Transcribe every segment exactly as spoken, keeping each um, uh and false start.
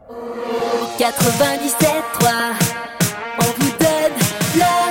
quatre-vingt-dix-sept trois, on vous donne l'heure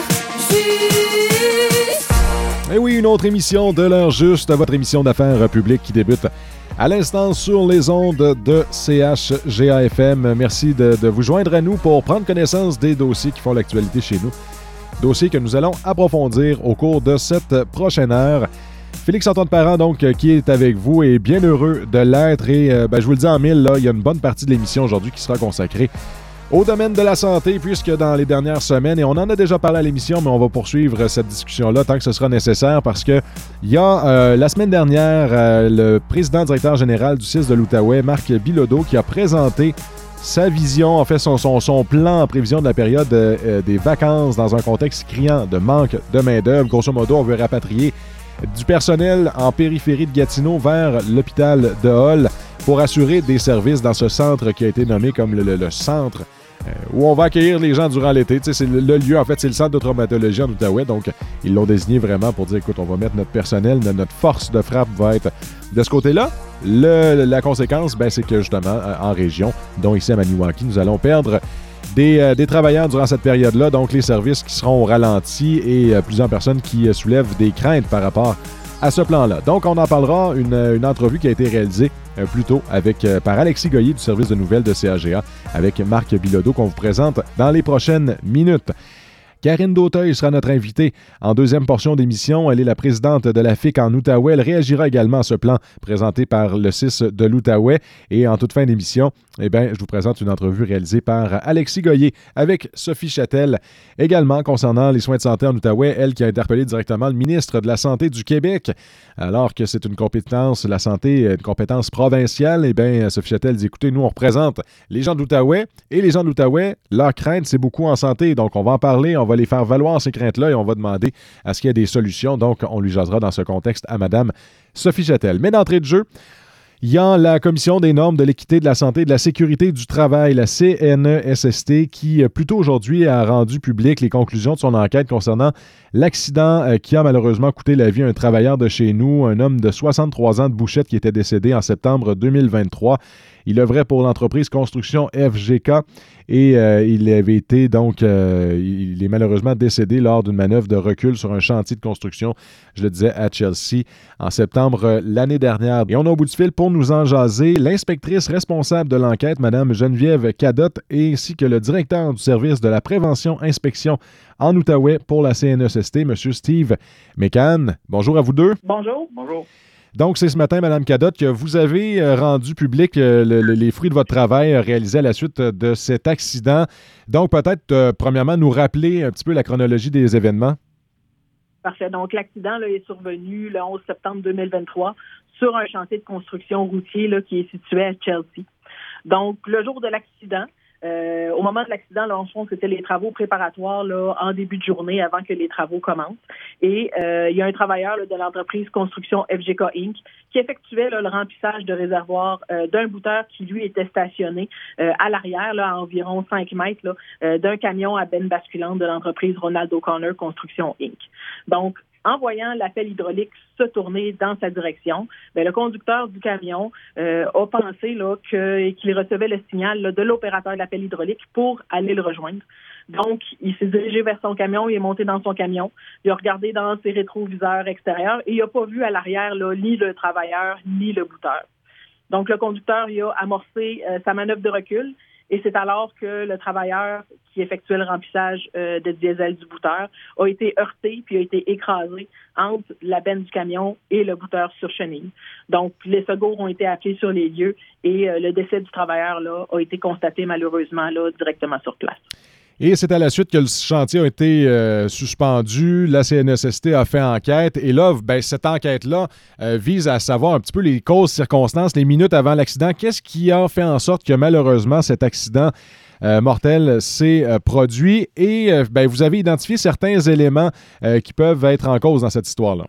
juste. Et oui, une autre émission de l'heure juste, votre émission d'affaires publiques qui débute à l'instant sur les ondes de C H G A F M. Merci de, de vous joindre à nous pour prendre connaissance des dossiers qui font l'actualité chez nous. Dossiers que nous allons approfondir au cours de cette prochaine heure. Félix-Antoine Parent, donc, qui est avec vous, est bien heureux de l'être. Et euh, ben, je vous le dis en mille, là, il y a une bonne partie de l'émission aujourd'hui qui sera consacrée au domaine de la santé, puisque dans les dernières semaines, et on en a déjà parlé à l'émission, mais on va poursuivre cette discussion-là tant que ce sera nécessaire, parce que il y a euh, la semaine dernière, euh, le président directeur général du C I S de l'Outaouais, Marc Bilodeau, qui a présenté sa vision, en fait son, son, son plan en prévision de la période euh, des vacances dans un contexte criant de manque de main-d'œuvre. Grosso modo, on veut rapatrier du personnel en périphérie de Gatineau vers l'hôpital de Hull pour assurer des services dans ce centre qui a été nommé comme le, le, le centre euh, où on va accueillir les gens durant l'été. Tu sais, c'est le, le lieu, en fait, c'est le centre de traumatologie en Outaouais, donc ils l'ont désigné vraiment pour dire, écoute, on va mettre notre personnel, notre force de frappe va être de ce côté-là. Le, la conséquence, ben, c'est que justement, en région, dont ici à Maniwaki, nous allons perdre Des, euh, des travailleurs durant cette période-là, donc les services qui seront au ralenti et euh, plusieurs personnes qui euh, soulèvent des craintes par rapport à ce plan-là. Donc, on en parlera, une, une entrevue qui a été réalisée euh, plus tôt avec, euh, par Alexis Goyer du service de nouvelles de C A G A avec Marc Bilodeau qu'on vous présente dans les prochaines minutes. Karine Dauteuil sera notre invitée en deuxième portion d'émission. Elle est la présidente de la F I C en Outaouais. Elle réagira également à ce plan présenté par le C I S de l'Outaouais. Et en toute fin d'émission, eh bien, je vous présente une entrevue réalisée par Alexis Goyer avec Sophie Châtel, également concernant les soins de santé en Outaouais, elle qui a interpellé directement le ministre de la Santé du Québec. Alors que c'est une compétence, la santé, une compétence provinciale, eh bien, Sophie Châtel dit, écoutez, nous, on représente les gens de l'Outaouais et les gens de l'Outaouais, leur crainte, c'est beaucoup en santé. Donc, on va en parler, on va les faire valoir ces craintes-là et on va demander à ce qu'il y ait des solutions. Donc, on lui jasera dans ce contexte à Madame Sophie Châtel. Mais d'entrée de jeu, il y a la Commission des normes de l'équité, de la santé et de la sécurité du travail, la C N E S S T, qui, plus tôt aujourd'hui, a rendu public les conclusions de son enquête concernant l'accident qui a malheureusement coûté la vie à un travailleur de chez nous, un homme de soixante-trois ans de Bouchette qui était décédé en septembre deux mille vingt-trois. Il œuvrait pour l'entreprise Construction F G K et euh, il avait été donc, euh, il est malheureusement décédé lors d'une manœuvre de recul sur un chantier de construction, je le disais, à Chelsea en septembre euh, l'année dernière. Et on a au bout du fil pour nous en jaser l'inspectrice responsable de l'enquête, Mme Geneviève Cadotte, ainsi que le directeur du service de la prévention-inspection en Outaouais pour la C N E S S T, M. Steve Mécan. Bonjour à vous deux. Bonjour. Bonjour. Donc, c'est ce matin, Mme Cadotte, que vous avez euh, rendu public euh, le, le, les fruits de votre travail euh, réalisé à la suite euh, de cet accident. Donc, peut-être, euh, premièrement, nous rappeler un petit peu la chronologie des événements. Parfait. Donc, l'accident là, est survenu le onze septembre deux mille vingt-trois sur un chantier de construction routier là, qui est situé à Chelsea. Donc, le jour de l'accident, Euh, au moment de l'accident, là, en fond, c'était les travaux préparatoires là, en début de journée avant que les travaux commencent. Et euh, il y a un travailleur là, de l'entreprise Construction F G K Incorporated qui effectuait là, le remplissage de réservoir euh, d'un bouteur qui, lui, était stationné euh, à l'arrière, là, à environ cinq mètres, là, euh, d'un camion à benne basculante de l'entreprise Ronald O'Connor Construction Incorporated. Donc, en voyant l'appel hydraulique se tourner dans sa direction, bien, le conducteur du camion euh, a pensé là, que, qu'il recevait le signal là, de l'opérateur de l'appel hydraulique pour aller le rejoindre. Donc, il s'est dirigé vers son camion, il est monté dans son camion, il a regardé dans ses rétroviseurs extérieurs et il n'a pas vu à l'arrière là, ni le travailleur ni le bouteur. Donc, le conducteur il a amorcé euh, sa manœuvre de recul. Et c'est alors que le travailleur qui effectuait le remplissage euh, de diesel du bouteur a été heurté puis a été écrasé entre la benne du camion et le bouteur sur chenille. Donc, les secours ont été appelés sur les lieux et euh, le décès du travailleur là, a été constaté malheureusement là, directement sur place. Et c'est à la suite que le chantier a été euh, suspendu, la C N E S S T a fait enquête, et là, ben, cette enquête-là euh, vise à savoir un petit peu les causes, circonstances, les minutes avant l'accident. Qu'est-ce qui a fait en sorte que malheureusement cet accident euh, mortel s'est euh, produit? Et euh, ben, vous avez identifié certains éléments euh, qui peuvent être en cause dans cette histoire-là.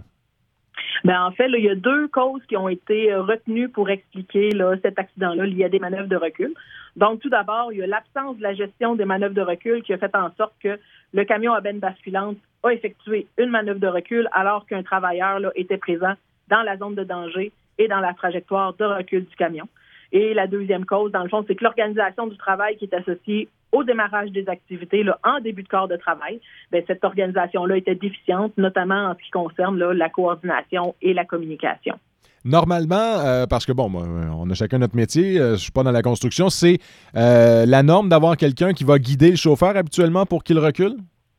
Ben, en fait, là, il y a deux causes qui ont été retenues pour expliquer là, cet accident-là lié à des manœuvres de recul. Donc, tout d'abord, il y a l'absence de la gestion des manœuvres de recul qui a fait en sorte que le camion à benne basculante a effectué une manœuvre de recul alors qu'un travailleur là, était présent dans la zone de danger et dans la trajectoire de recul du camion. Et la deuxième cause, dans le fond, c'est que l'organisation du travail qui est associée au démarrage des activités là, en début de corps de travail, bien, cette organisation-là était déficiente, notamment en ce qui concerne là, la coordination et la communication. Normalement, euh, parce que bon, on a chacun notre métier, euh, je ne suis pas dans la construction, c'est euh, la norme d'avoir quelqu'un qui va guider le chauffeur habituellement pour qu'il recule?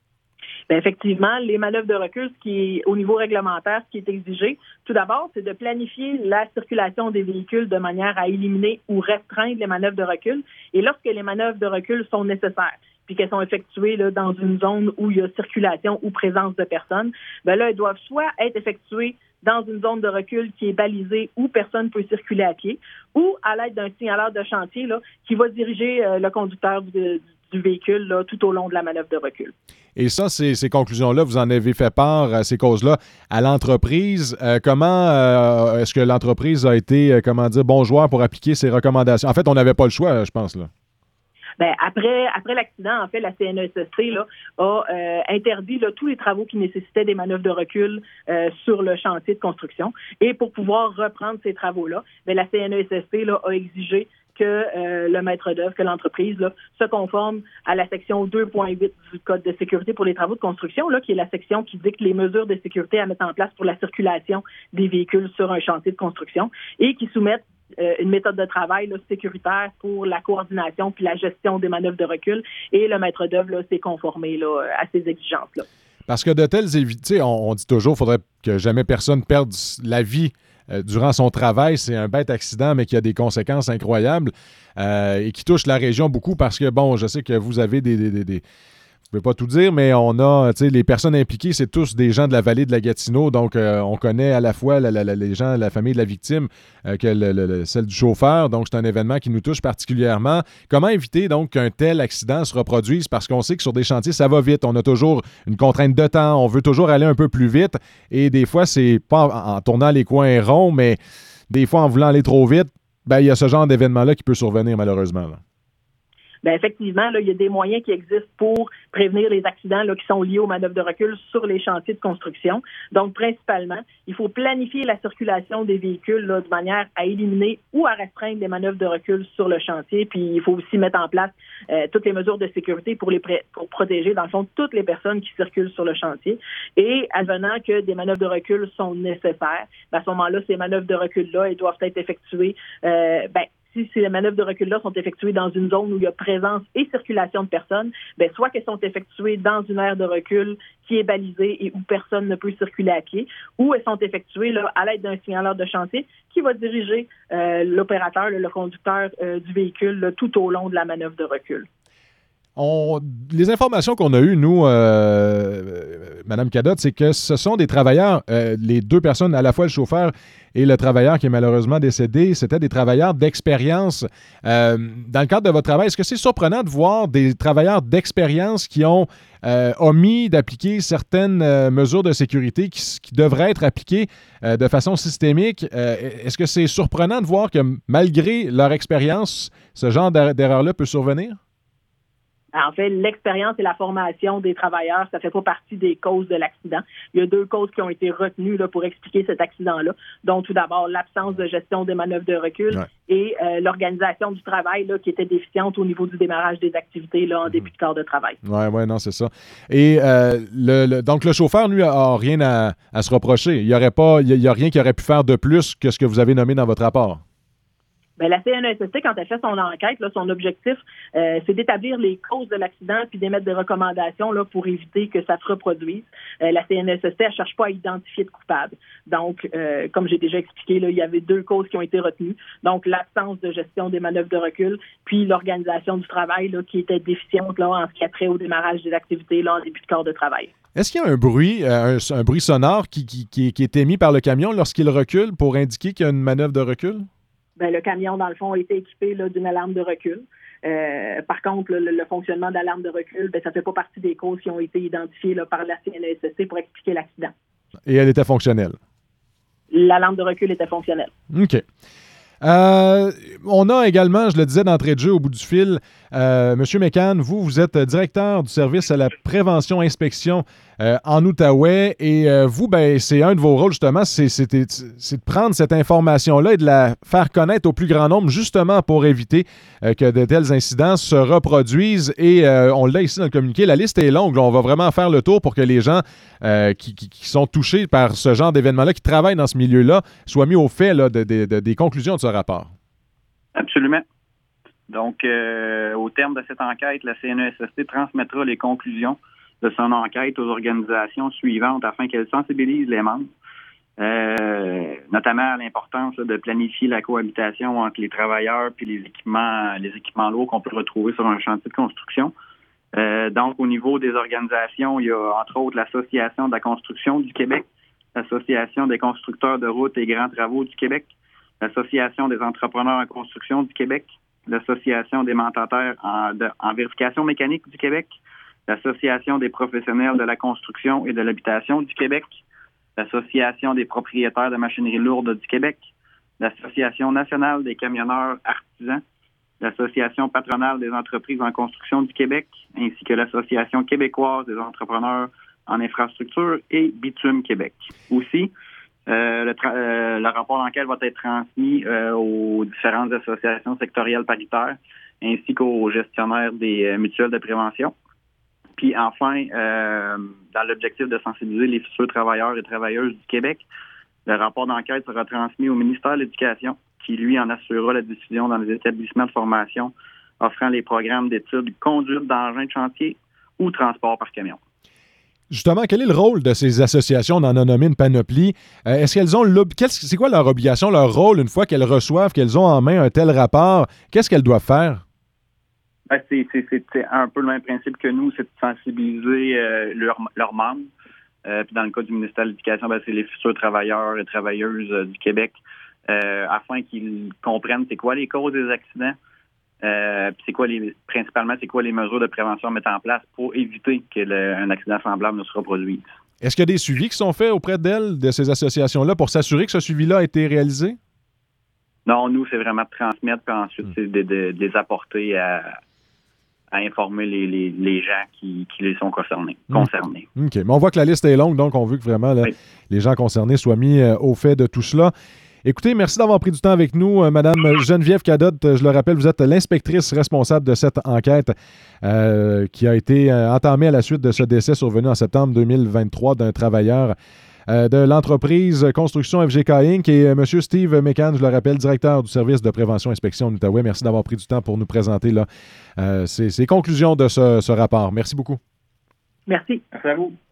Bien, effectivement, les manœuvres de recul, ce qui est au niveau réglementaire, ce qui est exigé, tout d'abord, c'est de planifier la circulation des véhicules de manière à éliminer ou restreindre les manœuvres de recul. Et lorsque les manœuvres de recul sont nécessaires, puis qu'elles sont effectuées là, dans une zone où il y a circulation ou présence de personnes, bien là, elles doivent soit être effectuées dans une zone de recul qui est balisée où personne ne peut circuler à pied, ou à l'aide d'un signaleur de chantier là, qui va diriger euh, le conducteur du, du véhicule là, tout au long de la manœuvre de recul. Et ça, ces, ces conclusions-là, vous en avez fait part, ces causes-là, à l'entreprise. Euh, comment euh, est-ce que l'entreprise a été, euh, comment dire, bon joueur pour appliquer ces recommandations? En fait, on n'avait pas le choix, je pense, là. Bien, après, après l'accident, en fait, la C N E S S T là, a euh, interdit là, tous les travaux qui nécessitaient des manœuvres de recul euh, sur le chantier de construction. Et pour pouvoir reprendre ces travaux-là, bien, la C N E S S T là, a exigé que euh, le maître d'œuvre, que l'entreprise là, se conforme à la section deux point huit du Code de sécurité pour les travaux de construction, là, qui est la section qui dicte les mesures de sécurité à mettre en place pour la circulation des véhicules sur un chantier de construction et qui soumettent euh, une méthode de travail là, sécuritaire pour la coordination puis la gestion des manœuvres de recul. Et le maître d'œuvre là, s'est conformé là, à ces exigences-là. Parce que de telles évités, on, on dit toujours qu'il faudrait que jamais personne perde la vie Euh, durant son travail. C'est un bête accident, mais qui a des conséquences incroyables euh, et qui touche la région beaucoup parce que, bon, je sais que vous avez des... des, des, des je ne peux pas tout dire, mais on a, tu sais, les personnes impliquées, c'est tous des gens de la vallée de la Gatineau, donc euh, on connaît à la fois la, la, la, les gens, la famille de la victime euh, que le, le, celle du chauffeur, donc c'est un événement qui nous touche particulièrement. Comment éviter donc qu'un tel accident se reproduise? Parce qu'on sait que sur des chantiers, ça va vite, on a toujours une contrainte de temps, on veut toujours aller un peu plus vite, et des fois, c'est pas en, en tournant les coins ronds, mais des fois, en voulant aller trop vite, ben, il y a ce genre d'événement-là qui peut survenir malheureusement, là. Bien, effectivement, là, il y a des moyens qui existent pour prévenir les accidents là, qui sont liés aux manœuvres de recul sur les chantiers de construction. Donc, principalement, il faut planifier la circulation des véhicules là, de manière à éliminer ou à restreindre les manœuvres de recul sur le chantier. Puis, il faut aussi mettre en place euh, toutes les mesures de sécurité pour, les pré- pour protéger, dans le fond, toutes les personnes qui circulent sur le chantier. Et, advenant que des manœuvres de recul sont nécessaires, bien, à ce moment-là, ces manœuvres de recul-là, elles doivent être effectuées, euh, bien, si ces manœuvres de recul-là sont effectuées dans une zone où il y a présence et circulation de personnes, bien, soit qu'elles sont effectuées dans une aire de recul qui est balisée et où personne ne peut circuler à pied, ou elles sont effectuées là, à l'aide d'un signaleur de chantier qui va diriger euh, l'opérateur, le, le conducteur euh, du véhicule là, tout au long de la manœuvre de recul. On, les informations qu'on a eues, nous, euh, Mme Cadotte, c'est que ce sont des travailleurs, euh, les deux personnes, à la fois le chauffeur et le travailleur qui est malheureusement décédé, c'était des travailleurs d'expérience. Euh, dans le cadre de votre travail, est-ce que c'est surprenant de voir des travailleurs d'expérience qui ont euh, omis d'appliquer certaines euh, mesures de sécurité qui, qui devraient être appliquées euh, de façon systémique? Euh, est-ce que c'est surprenant de voir que malgré leur expérience, ce genre d'erreur-là peut survenir? En fait, l'expérience et la formation des travailleurs, ça ne fait pas partie des causes de l'accident. Il y a deux causes qui ont été retenues là, pour expliquer cet accident-là, dont tout d'abord l'absence de gestion des manœuvres de recul ouais. et euh, l'organisation du travail là, qui était déficiente au niveau du démarrage des activités là, en mmh. début de corps de travail. Oui, oui, non, c'est ça. Et euh, le, le, donc le chauffeur, lui, n'a rien à, à se reprocher. Il n'y aurait pas, il y a rien qu'il aurait pu faire de plus que ce que vous avez nommé dans votre rapport. Bien, la C N E S S T, quand elle fait son enquête, là, son objectif, euh, c'est d'établir les causes de l'accident puis d'émettre des recommandations là, pour éviter que ça se reproduise. Euh, la C N E S S T, elle ne cherche pas à identifier de coupable. Donc, euh, comme j'ai déjà expliqué, là, il y avait deux causes qui ont été retenues. Donc, l'absence de gestion des manœuvres de recul puis l'organisation du travail là, qui était déficiente là, en ce qui a trait au démarrage des activités là, en début de corps de travail. Est-ce qu'il y a un bruit, euh, un, un bruit sonore qui, qui, qui, qui est émis par le camion lorsqu'il recule pour indiquer qu'il y a une manœuvre de recul? Bien, le camion, dans le fond, a été équipé là, d'une alarme de recul. Euh, par contre, le, le fonctionnement de l'alarme de recul, bien, ça ne fait pas partie des causes qui ont été identifiées là, par la C N E S S T pour expliquer l'accident. Et elle était fonctionnelle? L'alarme de recul était fonctionnelle. OK. Euh, on a également, je le disais d'entrée de jeu au bout du fil, euh, M. Mécan, vous, vous êtes directeur du service à la prévention inspection euh, en Outaouais. Et euh, vous, ben, c'est un de vos rôles, justement, c'est, c'est, c'est de prendre cette information-là et de la faire connaître au plus grand nombre, justement pour éviter euh, que de tels incidents se reproduisent. Et euh, on l'a ici dans le communiqué. La liste est longue. Là, on va vraiment faire le tour pour que les gens euh, qui, qui, qui sont touchés par ce genre d'événement-là, qui travaillent dans ce milieu-là, soient mis au fait là, de, de, de, des conclusions de ce rapport. Absolument. Donc, euh, au terme de cette enquête, la C N E S S T transmettra les conclusions de son enquête aux organisations suivantes afin qu'elles sensibilisent les membres, euh, notamment à l'importance là, de planifier la cohabitation entre les travailleurs puis les équipements, les équipements lourds qu'on peut retrouver sur un chantier de construction. Euh, donc, au niveau des organisations, il y a entre autres l'Association de la construction du Québec, l'Association des constructeurs de routes et grands travaux du Québec, l'Association des entrepreneurs en construction du Québec, l'Association des mandataires en, de, en vérification mécanique du Québec, l'Association des professionnels de la construction et de l'habitation du Québec, l'Association des propriétaires de machinerie lourde du Québec, l'Association nationale des camionneurs artisans, l'Association patronale des entreprises en construction du Québec, ainsi que l'Association québécoise des entrepreneurs en infrastructure et Bitume Québec. Aussi, euh, le, tra- euh, le rapport d'enquête va être transmis euh, aux différentes associations sectorielles paritaires, ainsi qu'aux gestionnaires des euh, mutuelles de prévention. Puis enfin, euh, dans l'objectif de sensibiliser les futurs travailleurs et travailleuses du Québec, le rapport d'enquête sera transmis au ministère de l'Éducation, qui, lui, en assurera la diffusion dans les établissements de formation offrant les programmes d'études conduite d'engins de chantier ou transport par camion. Justement, quel est le rôle de ces associations? On en a nommé une panoplie. Euh, est-ce qu'elles ont l'ob... C'est quoi leur obligation, leur rôle, une fois qu'elles reçoivent, qu'elles ont en main un tel rapport? Qu'est-ce qu'elles doivent faire? Ben, c'est, c'est, c'est un peu le même principe que nous, c'est de sensibiliser euh, leurs leur membres. Euh, puis dans le cas du ministère de l'Éducation, ben, c'est les futurs travailleurs et travailleuses euh, du Québec, euh, afin qu'ils comprennent c'est quoi les causes des accidents, euh, puis c'est quoi les, principalement c'est quoi les mesures de prévention à mettre en place pour éviter qu'un accident semblable ne se reproduise. Est-ce qu'il y a des suivis qui sont faits auprès d'elles, de ces associations-là, pour s'assurer que ce suivi-là a été réalisé? Non, nous, c'est vraiment de transmettre, puis ensuite, mmh. c'est de, de, de les apporter à... à informer les, les, les gens qui, qui les sont concernés. concernés. OK. Mais on voit que la liste est longue, donc on veut que vraiment là, oui. les gens concernés soient mis euh, au fait de tout cela. Écoutez, merci d'avoir pris du temps avec nous. Euh, Madame Geneviève Cadotte, je le rappelle, vous êtes l'inspectrice responsable de cette enquête euh, qui a été euh, entamée à la suite de ce décès survenu en septembre deux mille vingt-trois d'un travailleur euh, de l'entreprise Construction F G K Incorporated et euh, M. Steve McCann, je le rappelle, directeur du service de prévention et inspection en Outaouais. Merci d'avoir pris du temps pour nous présenter là, euh, ces, ces conclusions de ce, ce rapport. Merci beaucoup. Merci. Merci à vous.